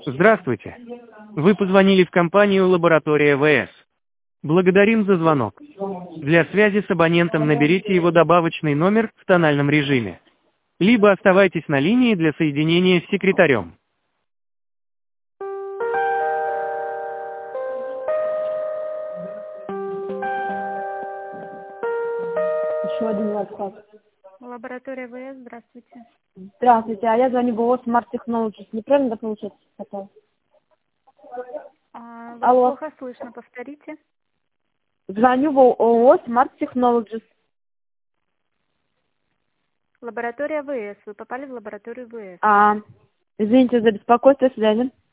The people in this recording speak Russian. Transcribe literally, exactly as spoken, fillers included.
Здравствуйте. Вы позвонили в компанию «Лаборатория ВС». Благодарим за звонок. Для связи с абонентом наберите его добавочный номер в тональном режиме. Либо оставайтесь на линии для соединения с секретарем. Еще один WhatsApp. Лаборатория ВС, здравствуйте. Здравствуйте, а я звоню в ООО Smart Technologies. Неправильно так получается? Хотел? А, вас Алло. плохо слышно, повторите. Звоню в ООО Smart Technologies. Лаборатория ВС, вы попали в лабораторию ВС. А, извините за беспокойство, связи.